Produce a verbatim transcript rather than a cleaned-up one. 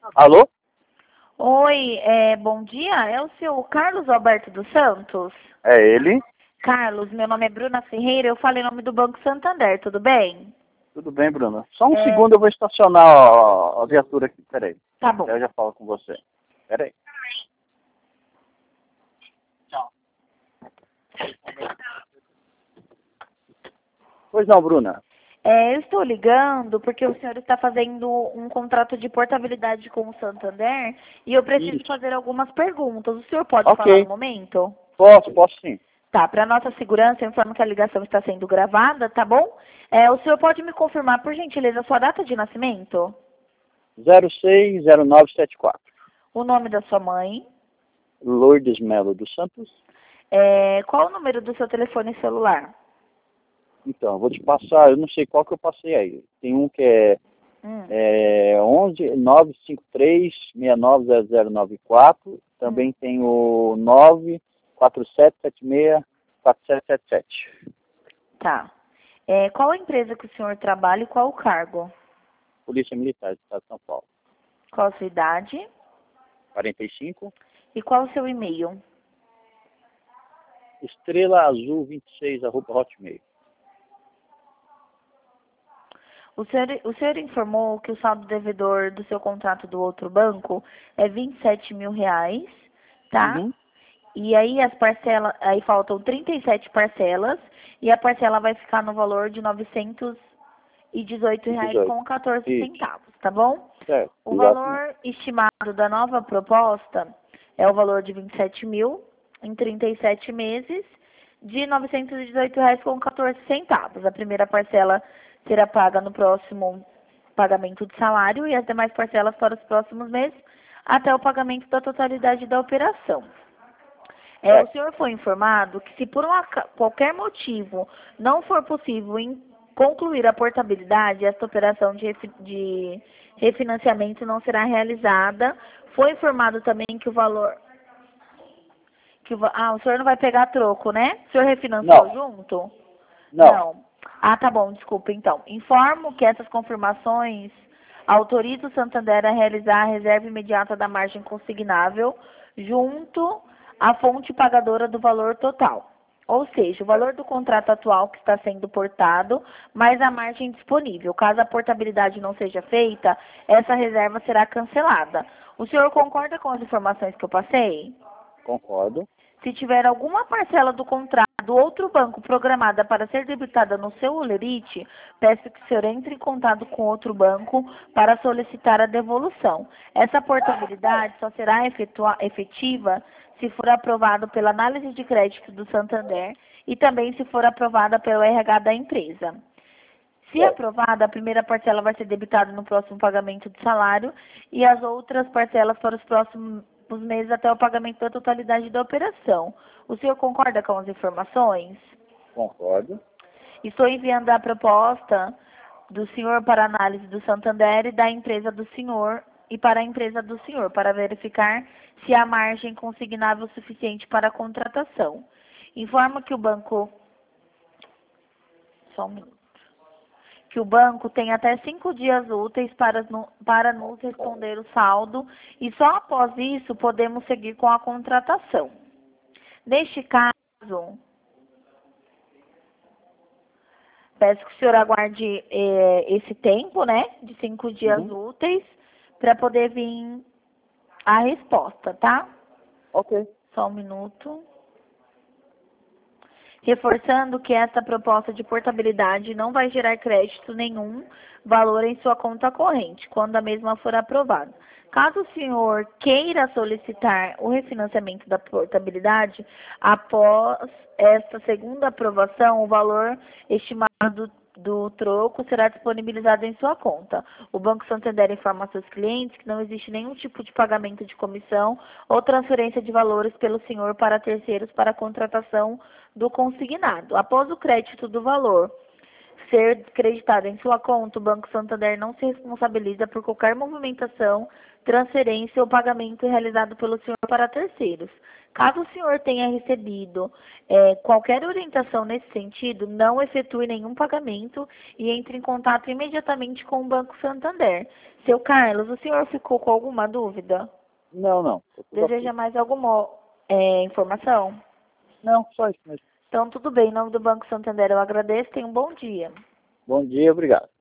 Alô? Oi, é, bom dia. É o seu Carlos Alberto dos Santos? É ele? Carlos, meu nome é Bruna Ferreira, eu falo em nome do Banco Santander, tudo bem? Tudo bem, Bruna? Só um É, segundo, eu vou estacionar a, a viatura aqui. Peraí. tá bom. Eu já falo com você. Peraí. Pois não, Bruna. É, eu estou ligando porque o senhor está fazendo um contrato de portabilidade com o Santander e eu preciso Isso. fazer algumas perguntas. O senhor pode falar no Ok. momento? Posso, posso sim. Tá, para nossa segurança, eu informo que a ligação está sendo gravada, tá bom? É, o senhor pode me confirmar, por gentileza, a sua data de nascimento? zero seis zero nove sete quatro. O nome da sua mãe? Lourdes Melo dos Santos. É, qual o número do seu telefone celular? Então, eu vou te passar, eu não sei qual que eu passei aí. Tem um que é, Hum, é onze nove cinco três seis nove zero zero nove quatro. hum, Também tem o nove quatro sete sete seis quatro sete sete sete. tá. É, qual a empresa que o senhor trabalha e qual o cargo? Polícia Militar do Estado de São Paulo. Qual a sua idade? quarenta e cinco. E qual o seu e-mail? Estrela Azul vinte e seis, arroba hotmail. O senhor, o senhor informou que o saldo devedor do seu contrato do outro banco é vinte e sete mil reais, tá? Uhum. E aí as parcelas, aí faltam trinta e sete parcelas e a parcela vai ficar no valor de novecentos e dezoito reais dezoito. com quatorze Isso. centavos, tá bom? Certo. O Exatamente. valor estimado da nova proposta é o valor de vinte e sete mil em trinta e sete meses de novecentos e dezoito reais com quatorze centavos. A primeira parcela será paga no próximo pagamento de salário e as demais parcelas para os próximos meses até o pagamento da totalidade da operação. É, o Certo. senhor foi informado que se por um aca- qualquer motivo não for possível em concluir a portabilidade, esta operação de, refi- de refinanciamento não será realizada. Foi informado também que o valor... Que o, va- ah, o senhor não vai pegar troco, né? O senhor refinanciou Não. junto? Não. Não. Ah, tá bom, desculpa então. Informo que essas confirmações autorizam o Santander a realizar a reserva imediata da margem consignável junto à fonte pagadora do valor total. Ou seja, o valor do contrato atual que está sendo portado, mais a margem disponível. Caso a portabilidade não seja feita, essa reserva será cancelada. O senhor concorda com as informações que eu passei? Concordo. Se tiver alguma parcela do contrato do outro banco programada para ser debitada no seu holerite, peço que o senhor entre em contato com outro banco para solicitar a devolução. Essa portabilidade só será efetua- efetiva se for aprovado pela análise de crédito do Santander e também se for aprovada pelo R H da empresa. Se Certo. aprovada, a primeira parcela vai ser debitada no próximo pagamento de salário e as outras parcelas para os próximos meses até o pagamento da totalidade da operação. O senhor concorda com as informações? Concordo. Estou enviando a proposta do senhor para análise do Santander e da empresa do senhor e para a empresa do senhor, para verificar se há margem consignável suficiente para a contratação. Informa que o banco... Só um minuto. Que o banco tem até cinco dias úteis para, no- para nos responder o saldo e só após isso podemos seguir com a contratação. Neste caso, peço que o senhor aguarde eh, esse tempo, né, de cinco dias Uhum. úteis, para poder vir a resposta, tá? Ok. Só um minuto. Reforçando que esta proposta de portabilidade não vai gerar crédito nenhum valor em sua conta corrente, quando a mesma for aprovada. Caso o senhor queira solicitar o refinanciamento da portabilidade, após esta segunda aprovação, o valor estimado do, do troco será disponibilizado em sua conta. O Banco Santander informa a seus clientes que não existe nenhum tipo de pagamento de comissão ou transferência de valores pelo senhor para terceiros para a contratação do consignado. Após o crédito do valor ser creditada em sua conta, o Banco Santander não se responsabiliza por qualquer movimentação, transferência ou pagamento realizado pelo senhor para terceiros. Caso o senhor tenha recebido é, qualquer orientação nesse sentido, não efetue nenhum pagamento e entre em contato imediatamente com o Banco Santander. Seu Carlos, o senhor ficou com alguma dúvida? Não, não. Tá tudo Deseja ok. mais alguma é, informação? Não, só isso mesmo. Então, tudo bem. Em nome do Banco Santander, eu agradeço. Tenha um bom dia. Bom dia, obrigado.